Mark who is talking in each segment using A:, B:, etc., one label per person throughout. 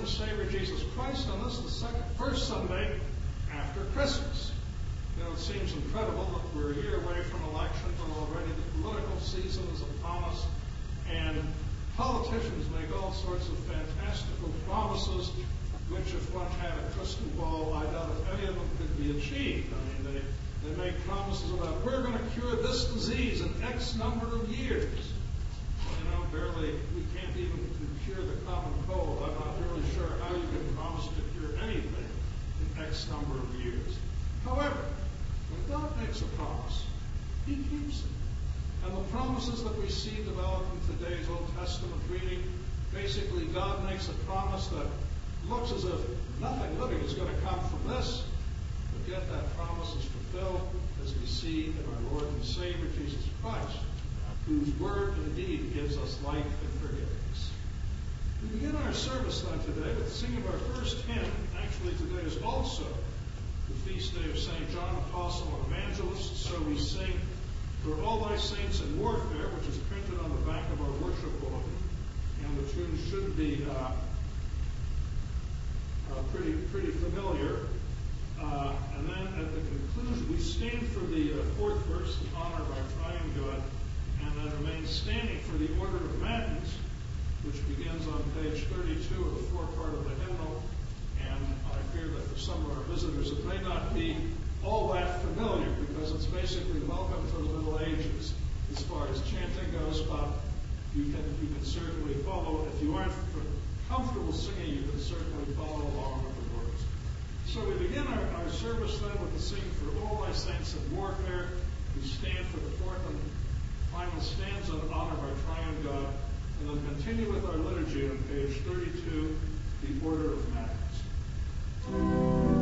A: and Savior Jesus Christ, and this is the first Sunday after Christmas. You know, it seems incredible that we're a year away from elections and already the political season is upon us, and politicians make all sorts of fantastical promises, which if one had a crystal ball, I doubt if any of them could be achieved. I mean, they make promises about, we're going to cure this disease in X number of years. Well, barely, we can't even cure the common cold. I'm not really sure how you can promise to cure anything in X number of years. However, when God makes a promise, He keeps it. And the promises that we see developed in today's Old Testament reading, basically God makes a promise that looks as if nothing living is going to come from this, but yet that promise is fulfilled as we see in our Lord and Savior Jesus Christ, whose word indeed gives us life and forgiveness. We begin our service then today with singing our first hymn. Actually, today is also the feast day of St. John, Apostle and Evangelist, so we sing For All Thy Saints in Warfare, which is printed on the back of our worship bulletin, and the tune should be pretty familiar. And then at the conclusion, we stand for the fourth verse, in honor of our triune God, and then remain standing for the order of matins, which begins on page 32 of the forepart of the hymnal. And I fear that for some of our visitors it may not be all that familiar, because it's basically welcome to the Middle Ages as far as chanting goes, but you can certainly follow. If you aren't comfortable singing, you can certainly follow along with the words. So we begin our service then with the singing For All Thy Saints in Warfare. We stand for the fourth and final stanza in honor of our triune God, and then continue with our liturgy on page 32, the order of matins.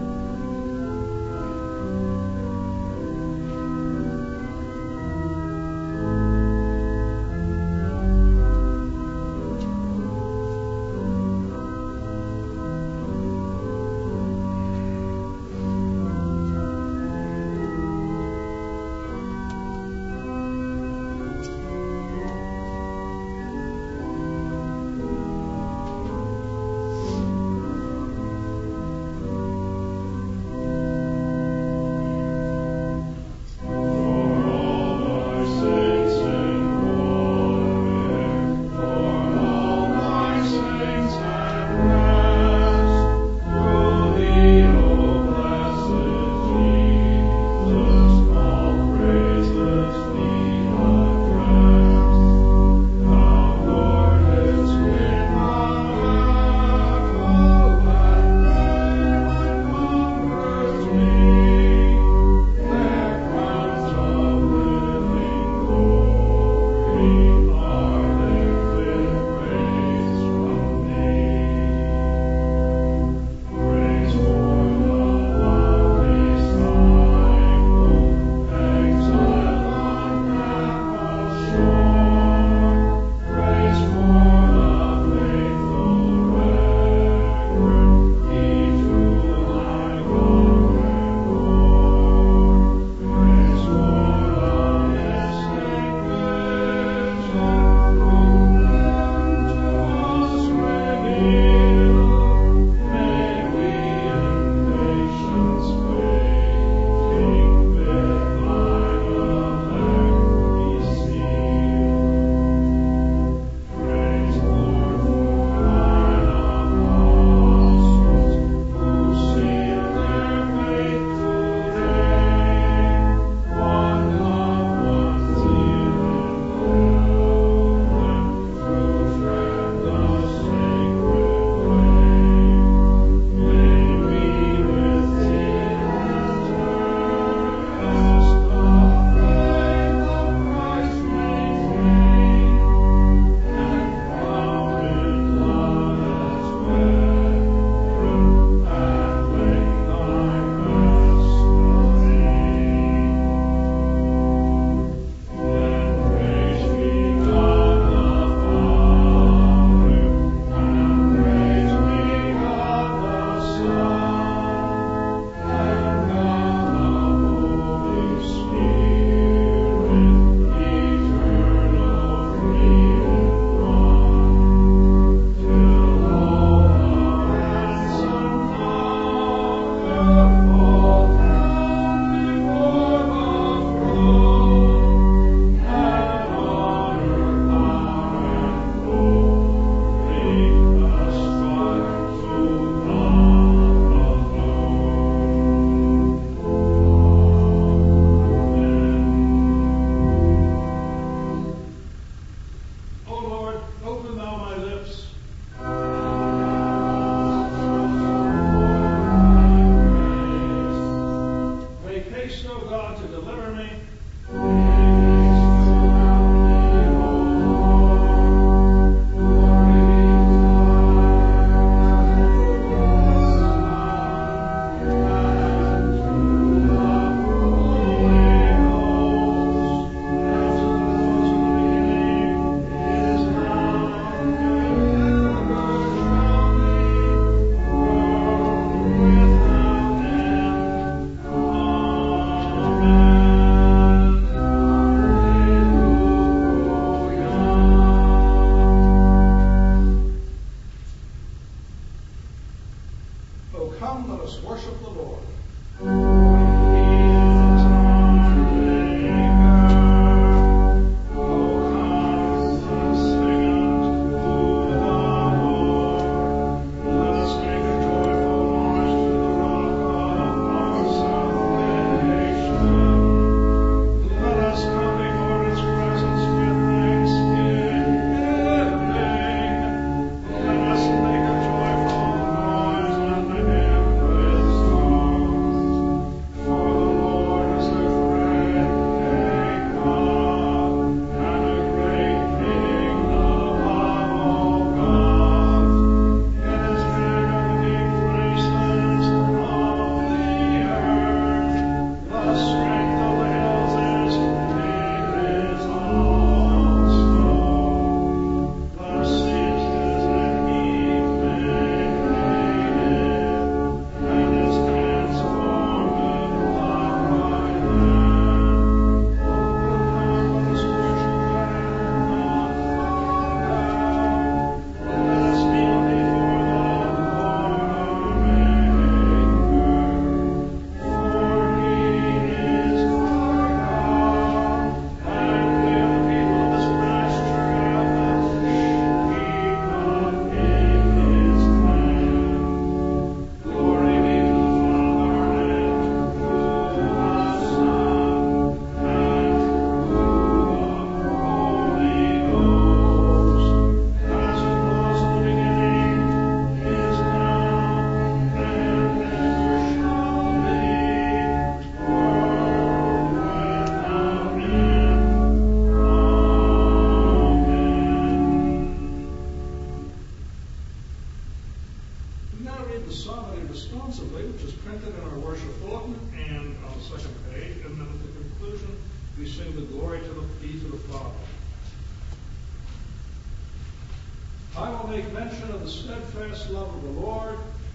A: make mention of the steadfast love of the Lord.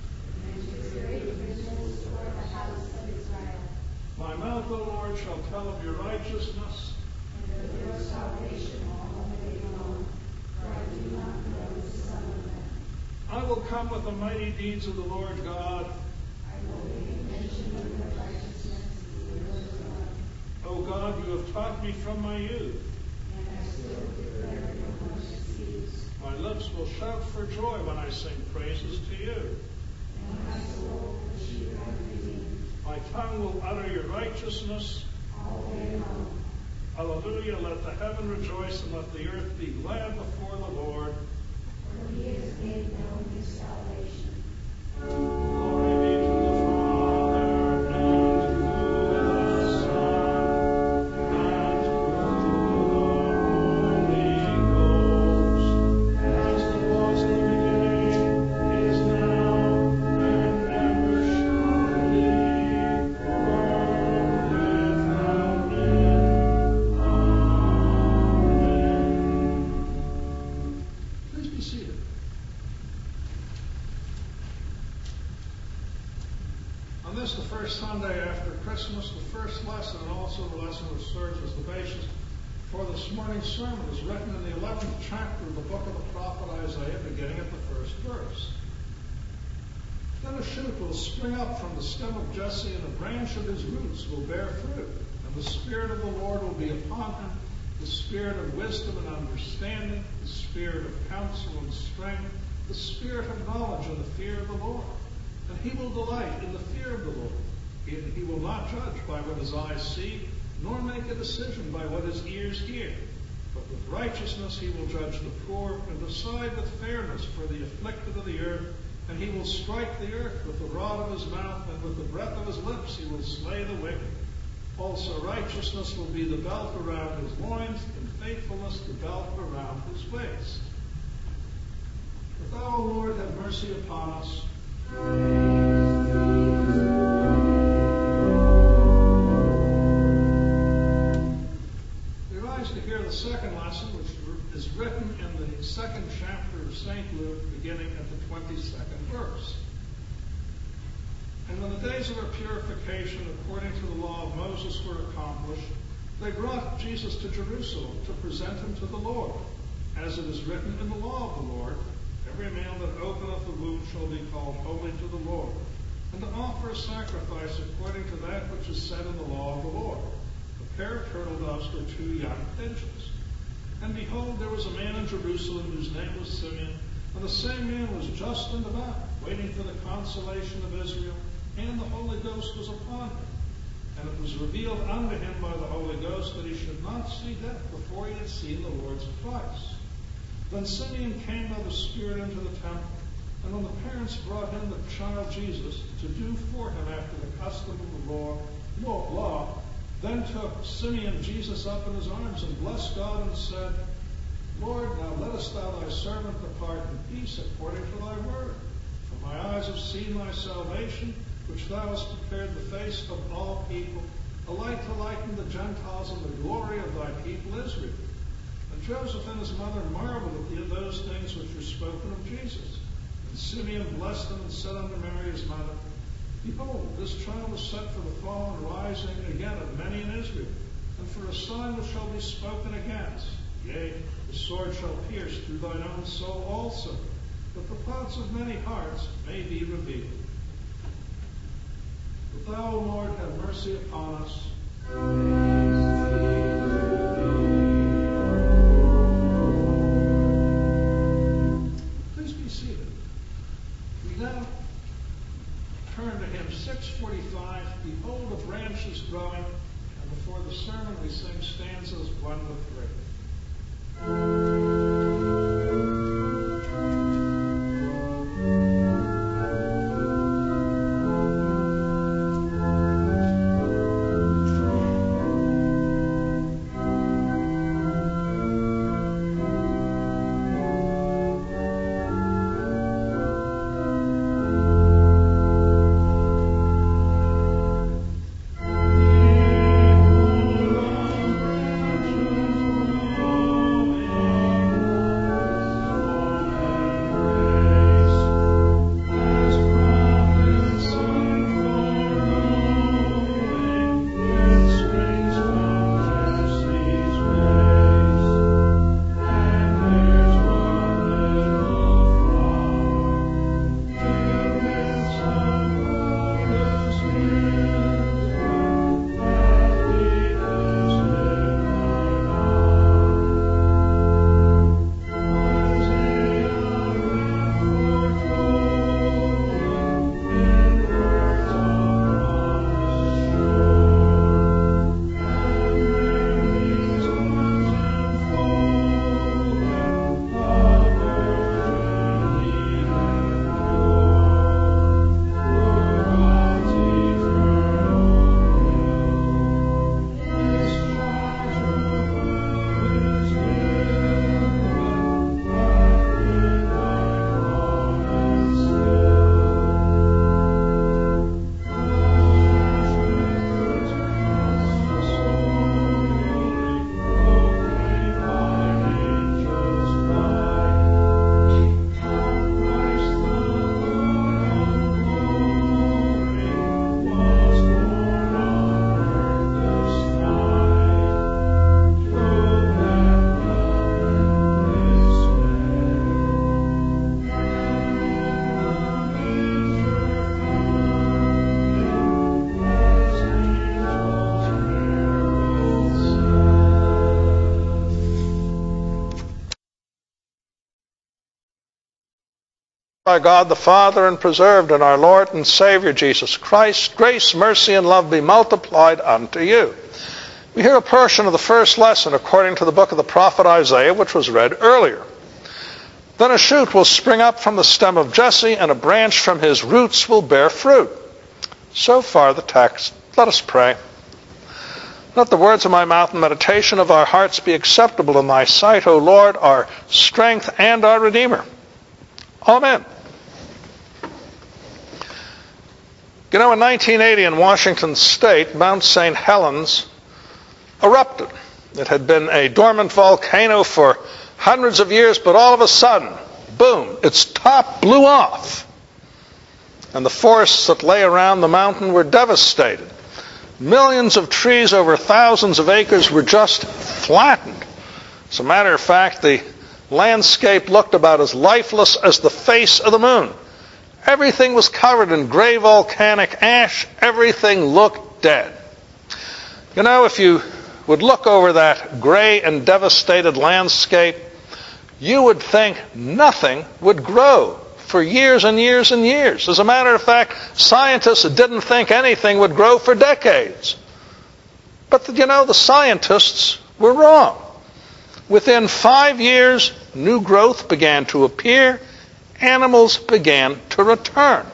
A: My mouth, O Lord, shall tell of your righteousness.
B: And of your salvation all the day long, for I do not know the Son of Man.
A: I will come with the mighty deeds of the Lord God.
B: I will make mention of your righteousness, the Lord God.
A: O God, you have taught me from my youth.
B: And I still declare your mercies.
A: My lips will shout for joy when I sing praises to you.
B: And my soul, which you have redeemed.
A: My tongue will utter your righteousness.
B: All day long.
A: Hallelujah, let the heaven rejoice and let the earth be glad before the Lord.
B: For he has made known his salvation.
A: Glory be to the Father, and to the Son, and to the Holy Ghost, as it was in the beginning, is now, and ever shall be, world without end. Amen. Please be seated. On this, the first Sunday after Christmas, the first lesson and also the lesson which serves as the basis for this morning's sermon is written in the 11th chapter of the book of the prophet Isaiah, beginning at the first verse. Then a shoot will spring up from the stem of Jesse, and a branch of his roots will bear fruit. And the Spirit of the Lord will be upon him, the Spirit of wisdom and understanding, the Spirit of counsel and strength, the Spirit of knowledge and the fear of the Lord. And he will delight in the fear of the Lord. He will not judge by what his eyes see, nor make a decision by what his ears hear. But with righteousness he will judge the poor, and decide with fairness for the afflicted of the earth. And he will strike the earth with the rod of his mouth, and with the breath of his lips he will slay the wicked. Also righteousness will be the belt around his loins, and faithfulness the belt around his waist. If thou, O Lord, have mercy upon us. We rise to hear the second lesson, which is written in the second chapter of St. Luke, beginning at the 22nd verse. And when the days of our purification, according to the law of Moses, were accomplished, they brought Jesus to Jerusalem to present him to the Lord, as it is written in the law of the Lord. Every male that openeth the womb shall be called holy to the Lord, and to offer a sacrifice according to that which is said in the law of the Lord, a pair of turtle doves or 2 young pigeons. And behold, there was a man in Jerusalem whose name was Simeon, and the same man was just and devout, waiting for the consolation of Israel, and the Holy Ghost was upon him. And it was revealed unto him by the Holy Ghost that he should not see death before he had seen the Lord's Christ. Then Simeon came by the Spirit into the temple, and when the parents brought him the child Jesus to do for him after the custom of the law, then took Simeon Jesus up in his arms and blessed God and said, Lord, now lettest thou thy servant depart in peace according to thy word. For my eyes have seen thy salvation, which thou hast prepared the face of all people, a light to lighten the Gentiles and the glory of thy people Israel. And Joseph and his mother marveled at those things which were spoken of Jesus. And Simeon blessed them and said unto Mary his mother, Behold, this child is set for the fall and rising again of many in Israel, and for a sign which shall be spoken against. Yea, the sword shall pierce through thine own soul also, that the thoughts of many hearts may be revealed. But thou, O Lord, have mercy upon us. Please be seated. We now turn to hymn 645, Behold the branch is growing, and before the sermon we sing stanzas 1 to 3. Behold the branch is by God the Father and preserved in our Lord and Savior Jesus Christ. Grace, mercy, and love be multiplied unto you. We hear a portion of the first lesson according to the book of the prophet Isaiah, which was read earlier. Then a shoot will spring up from the stem of Jesse, and a branch from his roots will bear fruit. So far the text. Let us pray. Let the words of my mouth and meditation of our hearts be acceptable in thy sight, O Lord, our strength and our Redeemer. Amen. You know, in 1980 in Washington State, Mount St. Helens erupted. It had been a dormant volcano for hundreds of years, but all of a sudden, boom, its top blew off. And the forests that lay around the mountain were devastated. Millions of trees over thousands of acres were just flattened. As a matter of fact, the landscape looked about as lifeless as the face of the moon. Everything was covered in gray volcanic ash. Everything looked dead. You know, if you would look over that gray and devastated landscape, you would think nothing would grow for years and years and years. As a matter of fact, scientists didn't think anything would grow for decades. But, you know, the scientists were wrong. Within 5 years, new growth began to appear. Animals began to return.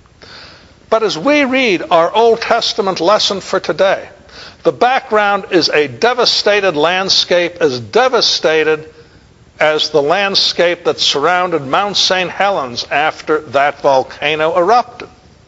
A: But as we read our Old Testament lesson for today, the background is a devastated landscape, as devastated as the landscape that surrounded Mount St. Helens after that volcano erupted.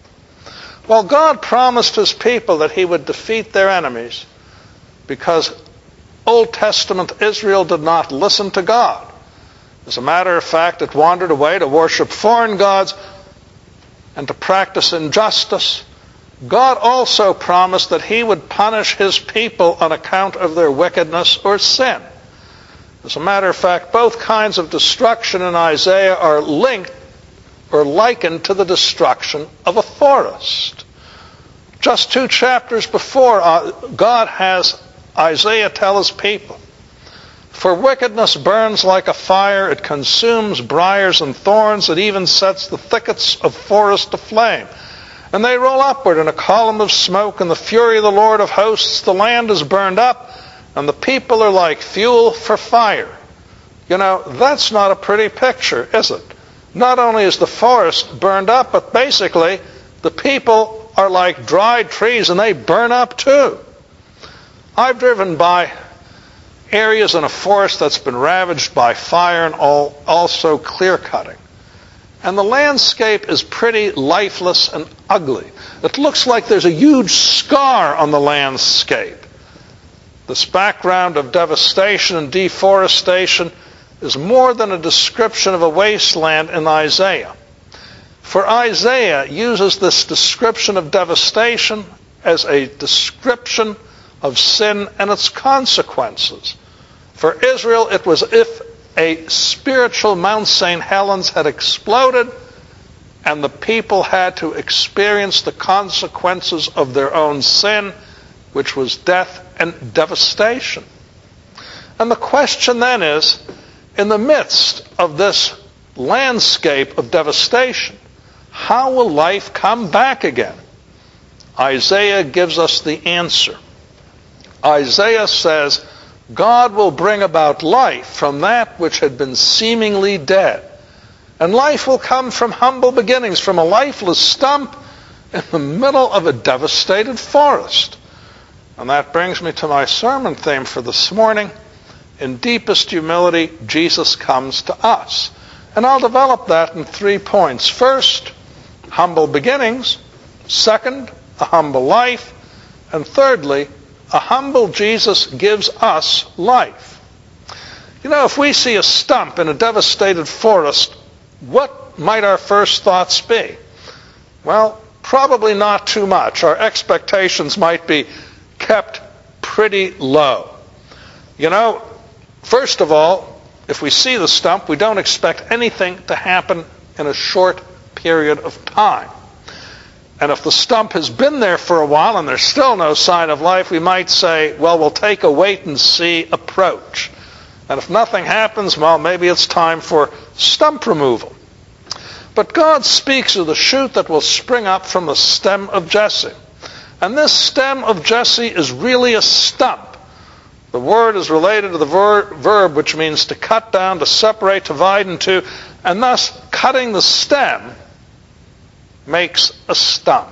A: Well, God promised his people that he would defeat their enemies because Old Testament Israel did not listen to God. As a matter of fact, it wandered away to worship foreign gods and to practice injustice. God also promised that he would punish his people on account of their wickedness or sin. As a matter of fact, both kinds of destruction in Isaiah are linked or likened to the destruction of a forest. Just 2 chapters before, God has Isaiah tell his people, "For wickedness burns like a fire, it consumes briars and thorns, it even sets the thickets of forest aflame. And they roll upward in a column of smoke, and the fury of the Lord of hosts, the land is burned up, and the people are like fuel for fire." You know, that's not a pretty picture, is it? Not only is the forest burned up, but basically the people are like dried trees, and they burn up too. I've driven by areas in a forest that's been ravaged by fire and also clear-cutting. And the landscape is pretty lifeless and ugly. It looks like there's a huge scar on the landscape. This background of devastation and deforestation is more than a description of a wasteland in Isaiah. For Isaiah uses this description of devastation as a description of sin and its consequences. For Israel, it was as if a spiritual Mount St. Helens had exploded and the people had to experience the consequences of their own sin, which was death and devastation. And the question then is, in the midst of this landscape of devastation, how will life come back again? Isaiah gives us the answer. Isaiah says, God will bring about life from that which had been seemingly dead. And life will come from humble beginnings, from a lifeless stump in the middle of a devastated forest. And that brings me to my sermon theme for this morning. In deepest humility, Jesus comes to us. And I'll develop that in 3 points. First, humble beginnings. Second, a humble life. And thirdly, a humble Jesus gives us life. You know, if we see a stump in a devastated forest, what might our first thoughts be? Well, probably not too much. Our expectations might be kept pretty low. You know, first of all, if we see the stump, we don't expect anything to happen in a short period of time. And if the stump has been there for a while and there's still no sign of life, we might say, well, we'll take a wait-and-see approach. And if nothing happens, well, maybe it's time for stump removal. But God speaks of the shoot that will spring up from the stem of Jesse. And this stem of Jesse is really a stump. The word is related to the verb which means to cut down, to separate, divide in two, and thus cutting the stem makes a stump.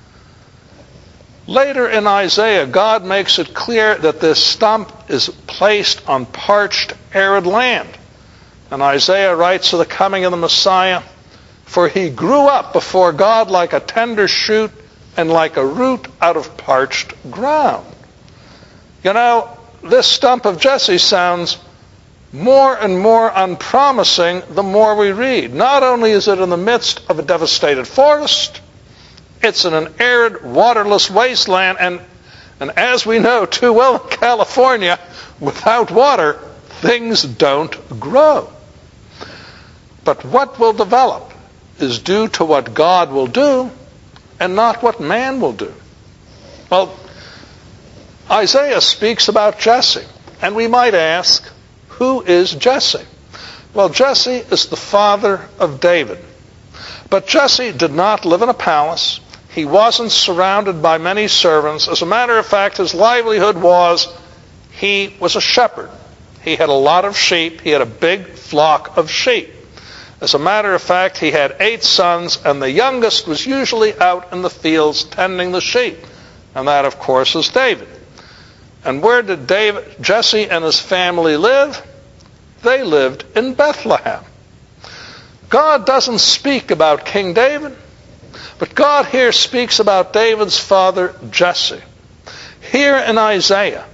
A: Later in Isaiah, God makes it clear that this stump is placed on parched, arid land. And Isaiah writes of the coming of the Messiah, "For he grew up before God like a tender shoot and like a root out of parched ground." You know, this stump of Jesse sounds more and more unpromising the more we read. Not only is it in the midst of a devastated forest, it's in an arid, waterless wasteland, and as we know too well in California, without water, things don't grow. But what will develop is due to what God will do and not what man will do. Well, Isaiah speaks about Jesse, and we might ask, who is Jesse? Well, Jesse is the father of David. But Jesse did not live in a palace. He wasn't surrounded by many servants. As a matter of fact, his livelihood was he was a shepherd. He had a lot of sheep. He had a big flock of sheep. As a matter of fact, he had 8 sons, and the youngest was usually out in the fields tending the sheep. And that, of course, is David. And where did Jesse and his family live? They lived in Bethlehem. God doesn't speak about King David, but God here speaks about David's father, Jesse. Here in Isaiah,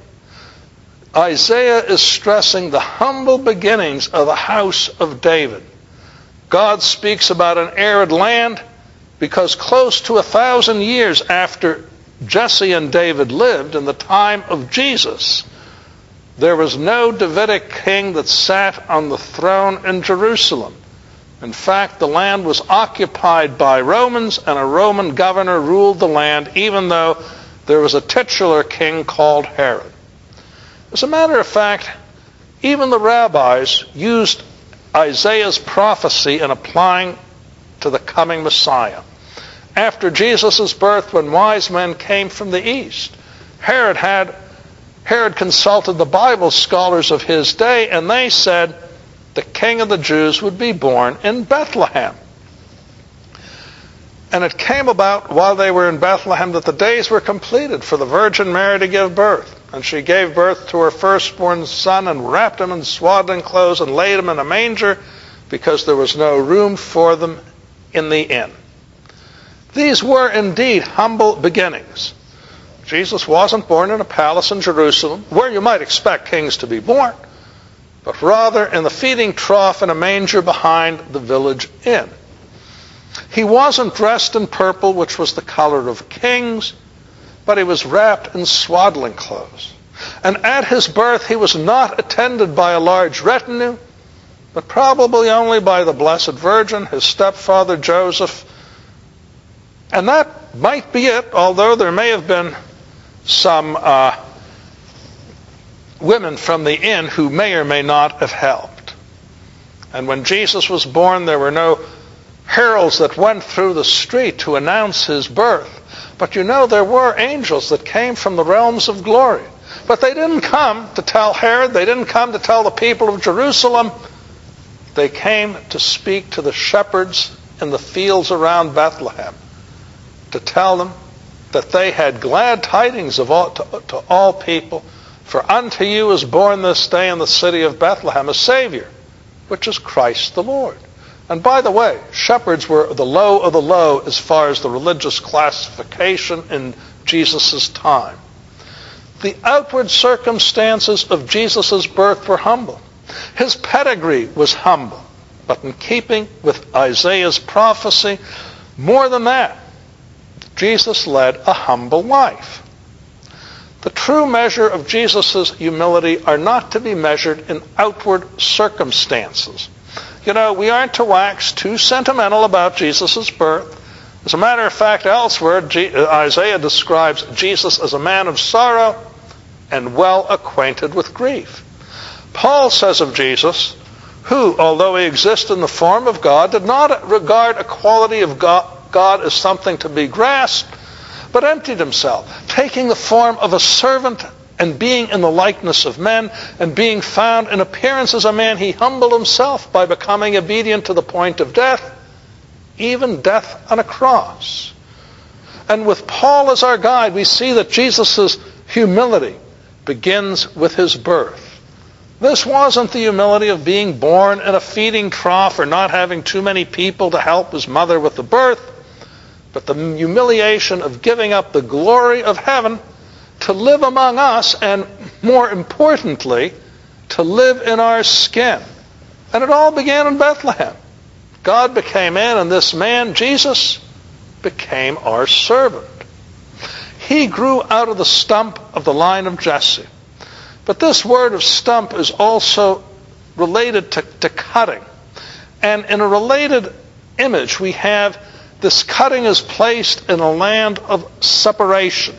A: Isaiah is stressing the humble beginnings of the house of David. God speaks about an arid land because close to 1,000 years after Jesse and David lived, in the time of Jesus, there was no Davidic king that sat on the throne in Jerusalem. In fact, the land was occupied by Romans, and a Roman governor ruled the land, even though there was a titular king called Herod. As a matter of fact, even the rabbis used Isaiah's prophecy in applying to the coming Messiah. After Jesus' birth, when wise men came from the east, Herod consulted the Bible scholars of his day, and they said the king of the Jews would be born in Bethlehem. And it came about while they were in Bethlehem that the days were completed for the Virgin Mary to give birth. And she gave birth to her firstborn son and wrapped him in swaddling clothes and laid him in a manger because there was no room for them in the inn. These were indeed humble beginnings. Jesus wasn't born in a palace in Jerusalem, where you might expect kings to be born, but rather in the feeding trough in a manger behind the village inn. He wasn't dressed in purple, which was the color of kings, but he was wrapped in swaddling clothes. And at his birth, he was not attended by a large retinue, but probably only by the Blessed Virgin, his stepfather Joseph. And that might be it, although there may have been some women from the inn who may or may not have helped. And when Jesus was born, there were no heralds that went through the street to announce his birth. But you know, there were angels that came from the realms of glory. But they didn't come to tell Herod. They didn't come to tell the people of Jerusalem. They came to speak to the shepherds in the fields around Bethlehem, to tell them that they had glad tidings to all people. For unto you is born this day in the city of Bethlehem a Savior, which is Christ the Lord. And by the way, shepherds were the low of the low as far as the religious classification in Jesus' time. The outward circumstances of Jesus' birth were humble. His pedigree was humble. But in keeping with Isaiah's prophecy, more than that, Jesus led a humble life. The true measure of Jesus' humility are not to be measured in outward circumstances. You know, we aren't to wax too sentimental about Jesus' birth. As a matter of fact, elsewhere, Isaiah describes Jesus as a man of sorrow and well acquainted with grief. Paul says of Jesus,
C: who, although he existed in the form of God, did not regard equality of God as something to be grasped, but emptied himself, taking the form of a servant and being in the likeness of men, and being found in appearance as a man, he humbled himself by becoming obedient to the point of death, even death on a cross. And with Paul as our guide, we see that Jesus' humility begins with his birth. This wasn't the humility of being born in a feeding trough or not having too many people to help his mother with the birth, but the humiliation of giving up the glory of heaven to live among us, and more importantly, to live in our skin. And it all began in Bethlehem. God became man, and this man, Jesus, became our servant. He grew out of the stump of the line of Jesse. But this word of stump is also related to cutting. And in a related image, we have this cutting is placed in a land of separation.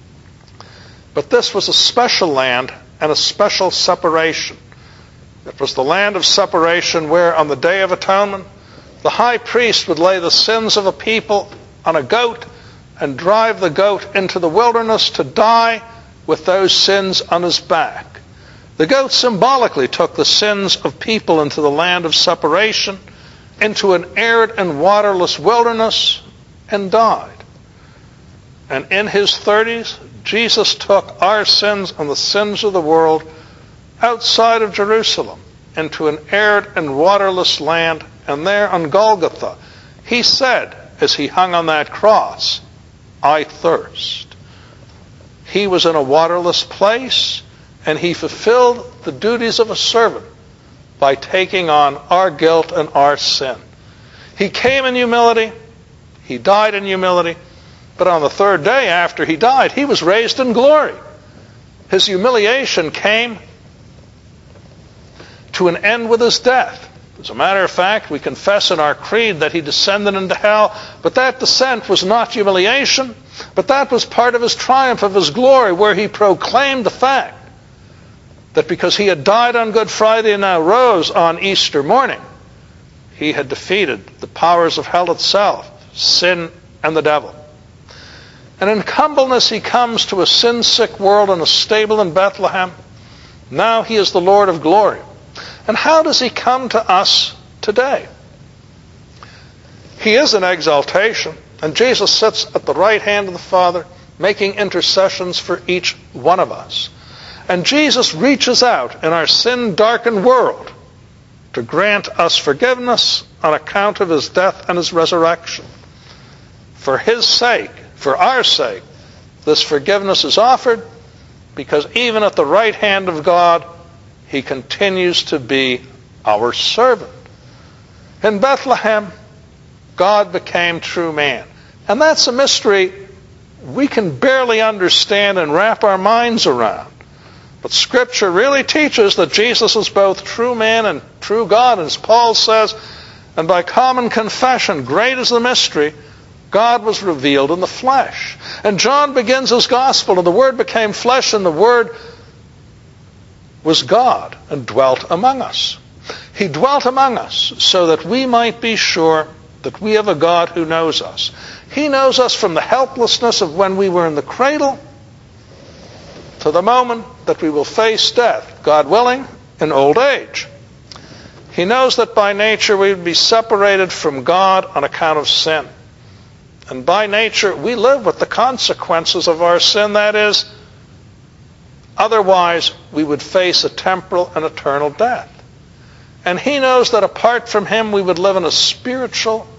C: But this was a special land and a special separation. It was the land of separation where on the Day of Atonement, the high priest would lay the sins of a people on a goat and drive the goat into the wilderness to die with those sins on his back. The goat symbolically took the sins of people into the land of separation, into an arid and waterless wilderness, and died. And in his 30s, Jesus took our sins and the sins of the world outside of Jerusalem into an arid and waterless land, and there on Golgotha, he said, as he hung on that cross, "I thirst." He was in a waterless place, and he fulfilled the duties of a servant by taking on our guilt and our sin. He came in humility, he died in humility, but on the third day after he died, he was raised in glory. His humiliation came to an end with his death. As a matter of fact, we confess in our creed that he descended into hell, but that descent was not humiliation, but that was part of his triumph, of his glory, where he proclaimed the fact that because he had died on Good Friday and now rose on Easter morning, he had defeated the powers of hell itself, sin and the devil. And in humbleness he comes to a sin-sick world in a stable in Bethlehem. Now he is the Lord of glory. And how does he come to us today? He is in exaltation, and Jesus sits at the right hand of the Father, making intercessions for each one of us. And Jesus reaches out in our sin-darkened world to grant us forgiveness on account of his death and his resurrection. For his sake, for our sake, this forgiveness is offered, because even at the right hand of God, he continues to be our servant. In Bethlehem, God became true man. And that's a mystery we can barely understand and wrap our minds around. But Scripture really teaches that Jesus is both true man and true God. As Paul says, and by common confession, great is the mystery, God was revealed in the flesh. And John begins his gospel, and the Word became flesh, and the Word was God and dwelt among us. He dwelt among us so that we might be sure that we have a God who knows us. He knows us from the helplessness of when we were in the cradle to the moment that we will face death, God willing, in old age. He knows that by nature we would be separated from God on account of sin. And by nature we live with the consequences of our sin, that is, otherwise, we would face a temporal and eternal death. And he knows that apart from him, we would live in a spiritually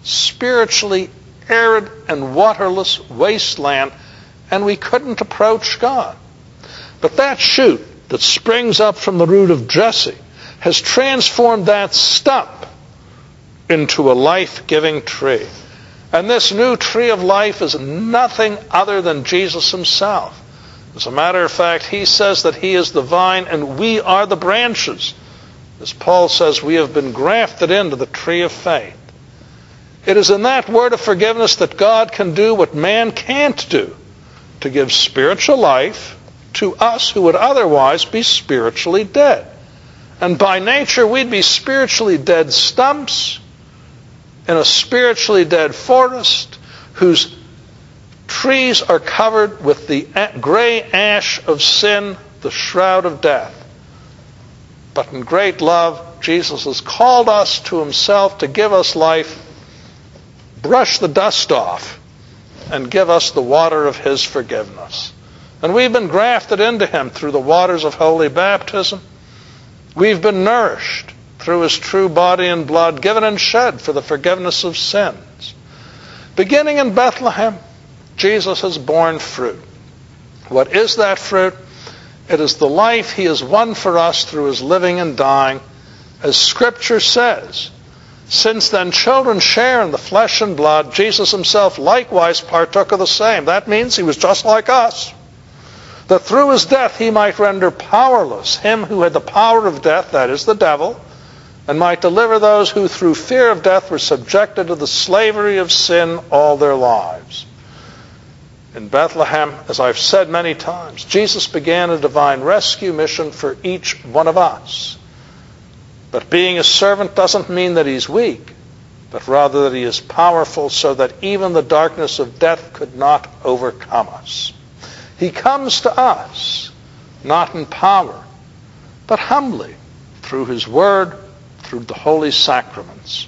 C: arid and waterless wasteland, and we couldn't approach God. But that shoot that springs up from the root of Jesse has transformed that stump into a life-giving tree. And this new tree of life is nothing other than Jesus himself. As a matter of fact, he says that he is the vine and we are the branches. As Paul says, we have been grafted into the tree of faith. It is in that word of forgiveness that God can do what man can't do, to give spiritual life to us who would otherwise be spiritually dead. And by nature, we'd be spiritually dead stumps in a spiritually dead forest whose trees are covered with the gray ash of sin, the shroud of death. But in great love, Jesus has called us to himself to give us life, brush the dust off, and give us the water of his forgiveness. And we've been grafted into him through the waters of holy baptism. We've been nourished through his true body and blood, given and shed for the forgiveness of sins. Beginning in Bethlehem, Jesus has borne fruit. What is that fruit? It is the life he has won for us through his living and dying. As Scripture says, since then children share in the flesh and blood, Jesus himself likewise partook of the same. That means he was just like us. That through his death he might render powerless him who had the power of death, that is the devil, and might deliver those who through fear of death were subjected to the slavery of sin all their lives. In Bethlehem, as I've said many times, Jesus began a divine rescue mission for each one of us. But being a servant doesn't mean that he's weak, but rather that he is powerful so that even the darkness of death could not overcome us. He comes to us, not in power, but humbly, through his word, through the holy sacraments.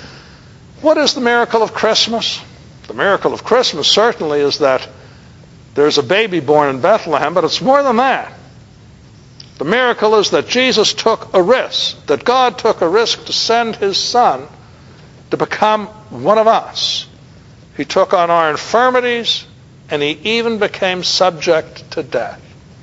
C: What is the miracle of Christmas? The miracle of Christmas certainly is that there's a baby born in Bethlehem, but it's more than that. The miracle is that Jesus took a risk, that God took a risk to send his Son to become one of us. He took on our infirmities, and he even became subject to death.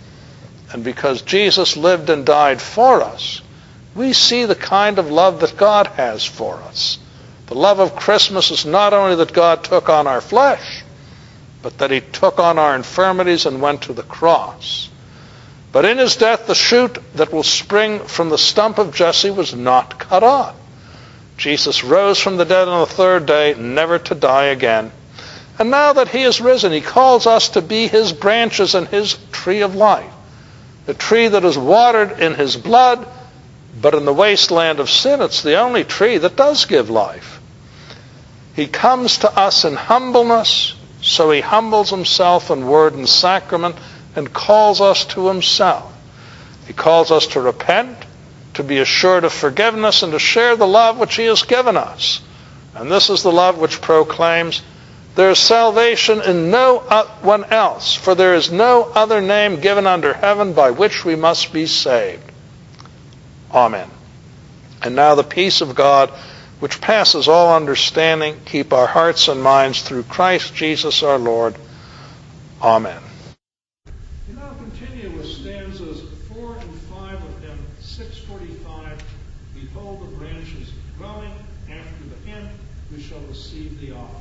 C: And because Jesus lived and died for us, we see the kind of love that God has for us. The love of Christmas is not only that God took on our flesh, but that he took on our infirmities and went to the cross. But in his death, the shoot that will spring from the stump of Jesse was not cut off. Jesus rose from the dead on the third day, never to die again. And now that he is risen, he calls us to be his branches and his tree of life, the tree that is watered in his blood, but in the wasteland of sin, it's the only tree that does give life. He comes to us in humbleness, so he humbles himself in word and sacrament and calls us to himself. He calls us to repent, to be assured of forgiveness, and to share the love which he has given us. And this is the love which proclaims, there is salvation in no one else, for there is no other name given under heaven by which we must be saved. Amen. And now the peace of God, which passes all understanding, keep our hearts and minds through Christ Jesus our Lord. Amen.
A: We now continue with stanzas 4 and 5 of hymn 645. Behold the branches growing. After the hymn, we shall receive the offering.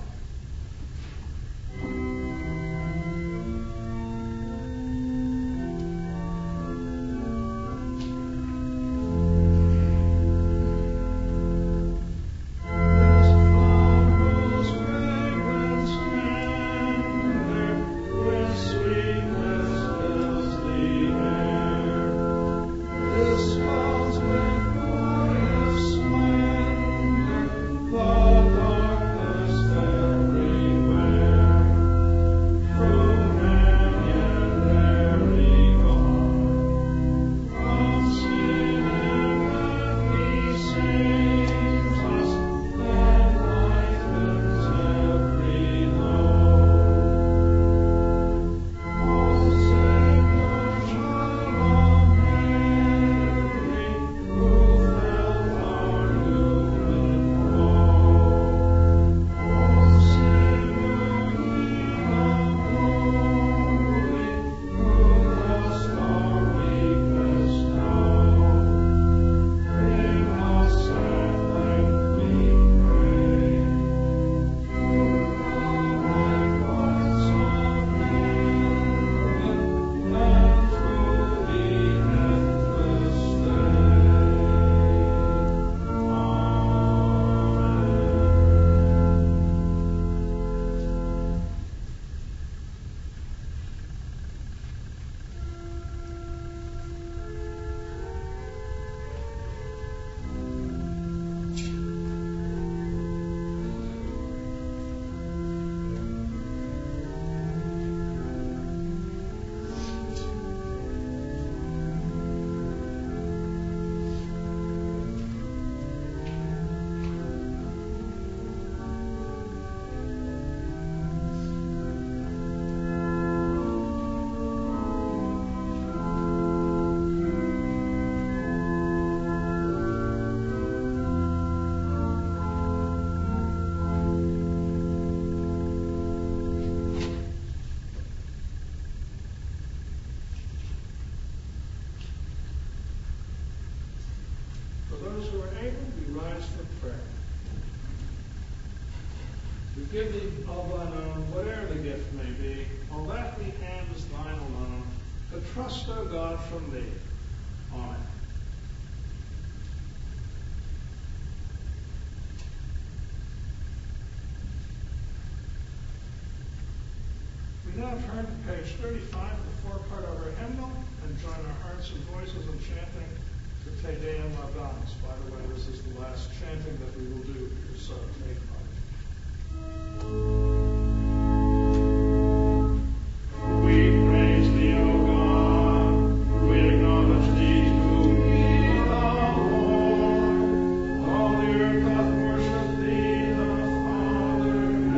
A: those who are able, we rise for prayer. We give thee of thine own, whatever the gift may be, all that we have is thine alone, to trust, O God, from thee. Amen. We now turn to page 35 of the forepart of our hymnal and join our hearts and voices in chanting the Te Deum Laudamus. By the way, this is the last chanting that we will do here, so take heart. We praise thee, O God. We acknowledge thee to be the Lord. All the earth doth worship thee, the Father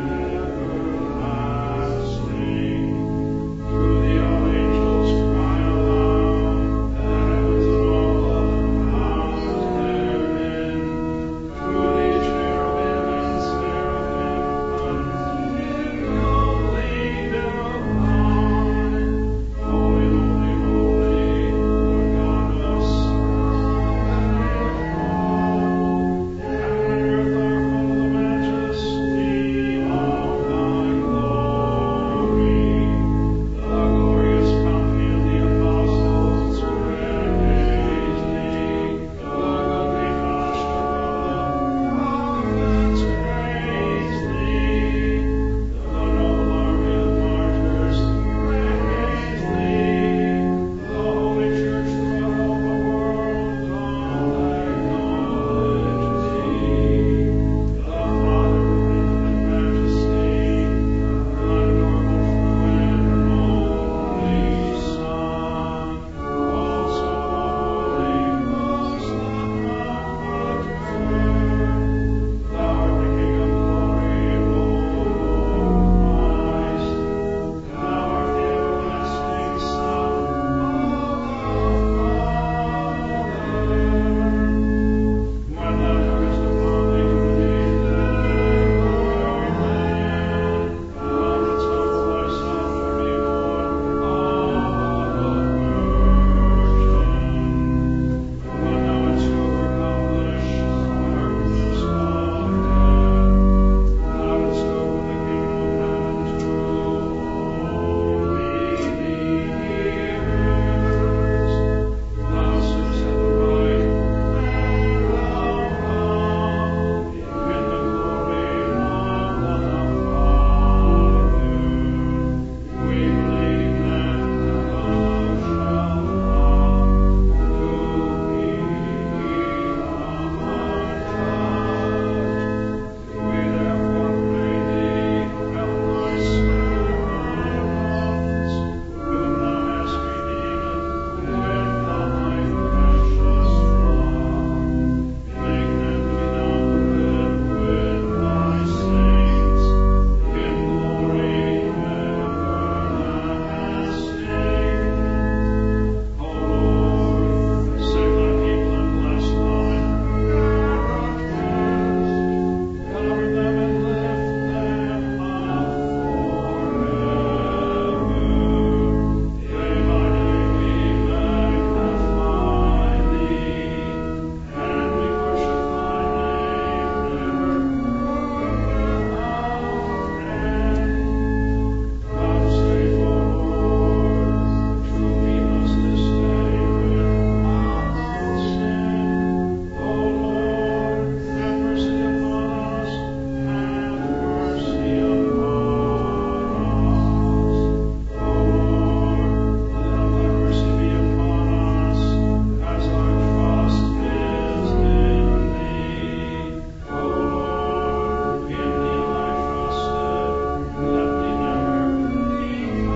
A: everlasting. To thee all angels cry aloud, the heavens and all the powers therein. To thee cherubim and seraphim continually do cry. Holy, holy, holy, Lord God of Sabaoth. Heaven and earth are full of the majesty of thy glory. The glorious company of the apostles praise thee. The goodly fellowship of the prophets praise thee. The noble army of martyrs praise thee. The holy church throughout the world doth acknowledge thee. The Father of infinite majesty, unadorable true and only Son, also the Holy Ghost, the Comforter. Thou art the King of glory, O Christ. Thou art the everlasting Son of the Father. When thou tookest upon thee to deliver man, thou didst humble thyself to be born of a virgin. When thou hadst overcome the darkness of death, thou didst open the kingdom of heaven to holy believers. Thou sittest at the right hand of God, in the glory of the Father. We believe that thou shalt come to be our judge. We therefore pray thee, help thy servants, whom thou hast redeemed with thy precious blood. Make them to be numbered with thy saints in glory everlasting. O Lord, save thy people and bless thine inheritance. Cover them and lift them up forever. Day by day we magnify thee, and we worship thy name never without end. Vouchsafe, O Lord, to keep us this day without sin. O Lord, have mercy upon us, have mercy upon us. O Lord, let thy mercy be upon us, as our trust is in thee. O Lord, in thee I trusted, let thee never be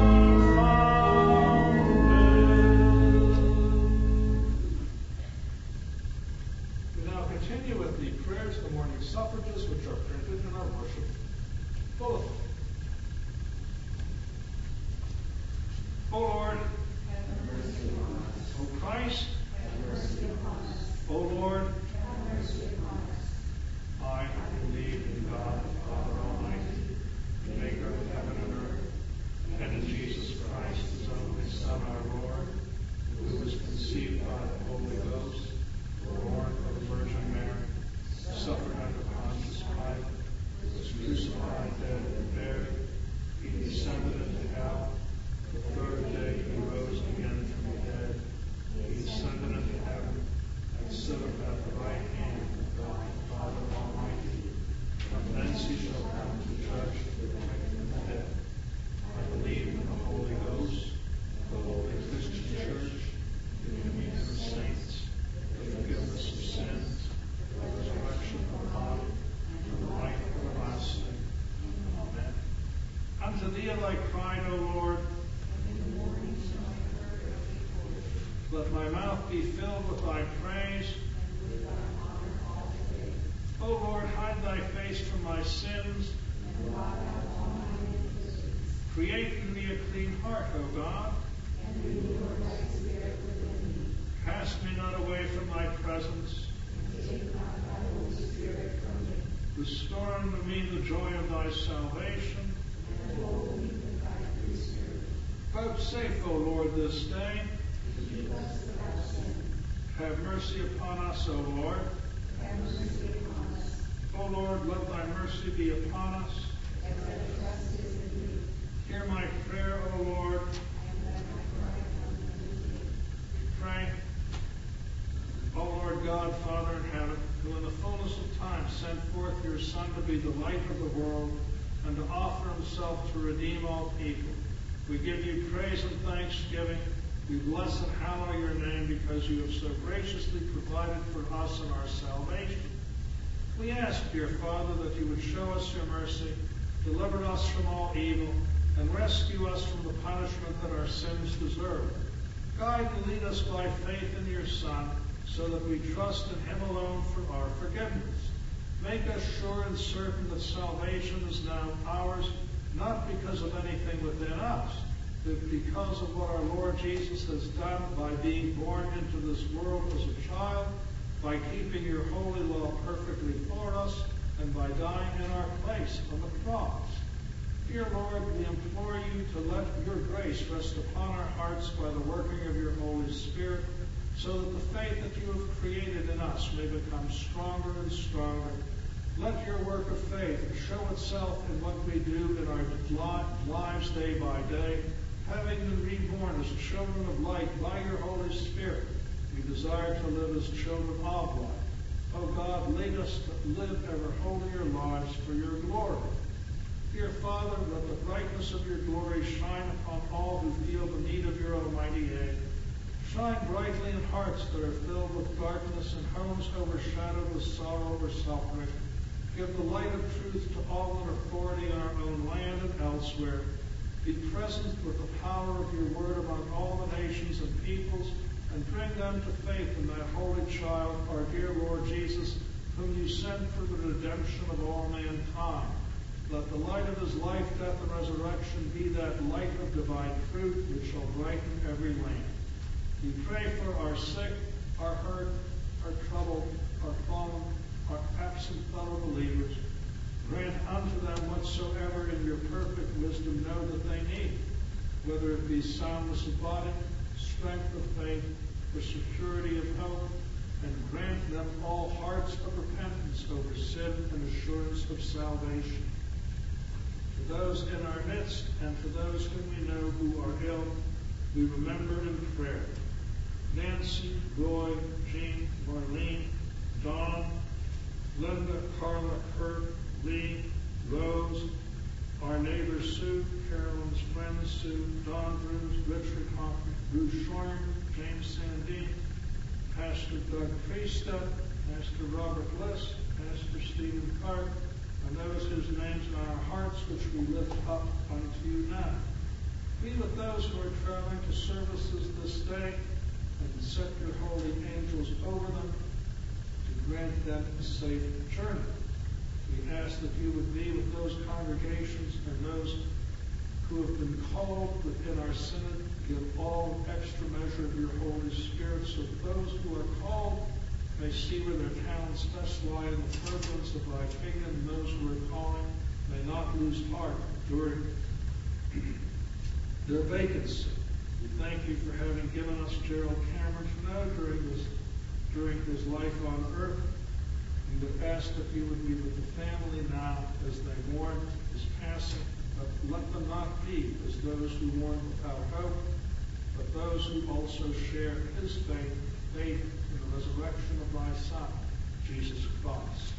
A: confounded. We now continue with the prayers of the morning suffrages, which are printed in our worship bulletin. O Lord, O Christ, O Lord, I believe in God, the Father Almighty, the maker of heaven and earth, and in Jesus Christ, his only Son, our Lord, who was conceived by the Holy Ghost, born of the Virgin right hand of God the Father Almighty. From thence he shall come to judge the living and the dead. I believe in the Holy Ghost, the Holy Christian Church, the communion of saints, the forgiveness of sins, the resurrection of the body, and the life everlasting. Amen. Unto thee have I cried, O Lord. Let my mouth be filled with thy praise. O Lord, hide thy face from my sins. Create in me a clean heart, O God. Cast me not away from thy presence. Restore unto me the joy of thy salvation. Vouchsafe, O Lord, this day. Have mercy upon us, O Lord. O Lord, let thy mercy be upon us. Hear my prayer, O Lord. Pray. O Lord God, Father in heaven, who in the fullness of time sent forth your Son to be the light of the world and to offer himself to redeem all people, we give you praise and thanksgiving. We bless and hallow your name because you have so graciously provided for us in our salvation. We ask, dear Father, that you would show us your mercy, deliver us from all evil, and rescue us from the punishment that our sins deserve. Guide and lead us by faith in your Son, so that we trust in him alone for our forgiveness. Make us sure and certain that salvation is now ours, not because of anything within us, but because of what our Lord Jesus has done by being born into this world as a child, by keeping your holy law perfectly for us, and by dying in our place on the cross. Dear Lord, we implore you to let your grace rest upon our hearts by the working of your Holy Spirit, so that the faith that you have created in us may become stronger and stronger. Let your work of faith show itself in what we do in our lives day by day. Having been reborn as children of light by your Holy Spirit, we desire to live as children of light. O God, lead us to live ever holier lives for your glory. Dear Father, let the brightness of your glory shine upon all who feel the need of your almighty aid. Shine brightly in hearts that are filled with darkness and homes overshadowed with sorrow or suffering. Give the light of truth to all in authority in our own land and elsewhere. Be present with the power of your word among all the nations and peoples, and bring them to faith in that holy child, our dear Lord Jesus, whom you sent for the redemption of all mankind. Let the light of his life, death, and resurrection be that light of divine truth which shall brighten every land. We pray for our sick, our hurt, our troubled, our fallen, our absent fellow believers. Grant unto them whatsoever in your perfect wisdom know that they need, whether it be soundness of body, strength of faith, or security of hope, and grant them all hearts of repentance over sin and assurance of salvation. To those in our midst and to those whom we know who are ill, we remember in prayer Nancy, Roy, Jean, Marlene, Dawn, Linda, Carla, Kurt, Lee, Rose, our neighbor Sue, Carolyn's friend Sue, Don Bruce, Richard Hoffman, Bruce Schorner, James Sandine, Pastor Doug Priesta, Pastor Robert Liss, Pastor Stephen Clark, and those whose names in our hearts which we lift up unto you now. Be with those who are traveling to services this day, and set your holy angels over them to grant them a safe journey. We ask that you would be with those congregations and those who have been called within our synod. Give all extra measure of your Holy Spirit, so that those who are called may see where their talents best lie in the furtherance of thy kingdom, and those who are calling may not lose heart during their vacancy. We thank you for having given us Gerald Cameron to know during his life on earth. We would ask that you would be with the family now as they mourn his passing, but let them not be as those who mourn without hope, but those who also share his faith in the resurrection of thy Son. Jesus Christ.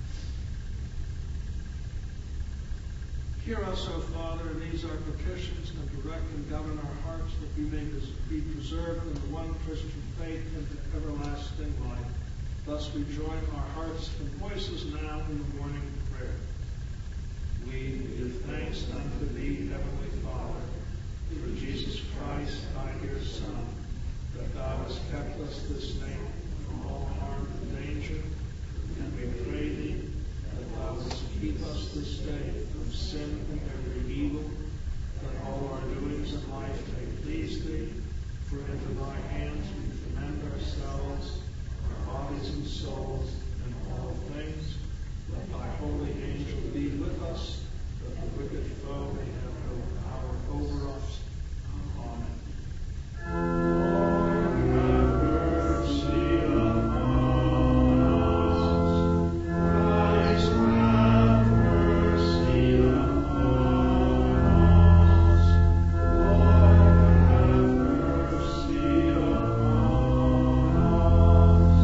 A: Hear us, O Father, and these our petitions, and direct and govern our hearts that we may be preserved in the one Christian faith into everlasting life. Thus we join our hearts and voices now in the morning prayer. We give thanks unto thee, Heavenly Father, through Jesus Christ, thy dear Son, that thou hast kept us this day from all harm and danger, and we pray thee that thou wouldst keep us this day from sin and every evil, that all our doings in life may please thee, for into thy hands we commend ourselves, our bodies and souls, and all things. Let thy holy angel be with us, that the wicked foe may have no power over us. Amen. Lord, have mercy upon us. Christ, have mercy upon us. Lord, have mercy upon us.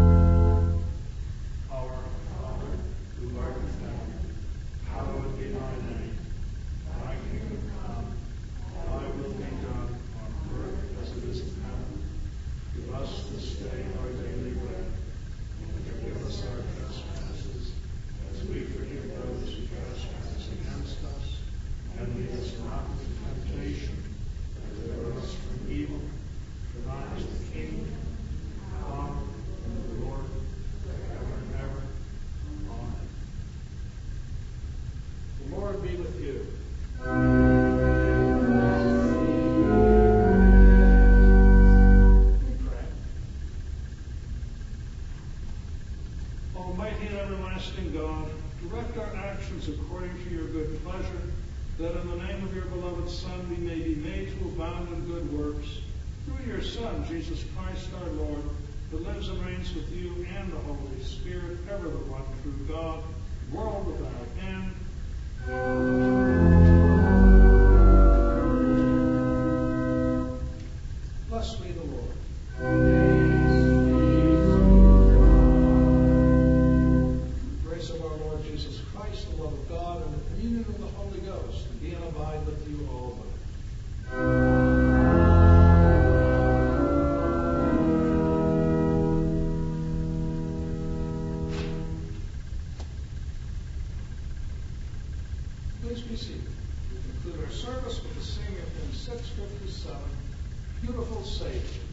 A: Our Father, who art in heaven, hallowed be thy name. Thy kingdom come, thy will be done on earth as it is in heaven. Give us this day our daily bread, and forgive us our trespasses, as we forgive those who trespass against us. And lead us not into temptation, but deliver us from evil. For thine is the kingdom, the power, and the glory, forever and ever. Amen. The Lord be with you. We pray. Almighty and everlasting God, direct our actions according to your good pleasure, that in the name of your beloved Son we may be made to abound in good works, through your Son, Jesus Christ our Lord, who lives and reigns with you and the Holy Spirit, ever the one true God, world without end. Blessed be the Lord. The grace of our Lord Jesus Christ, the love of God, and the communion of the Holy Ghost be and abide with you always. Please be seated. We conclude our service with the singing of hymn 657, Beautiful Savior.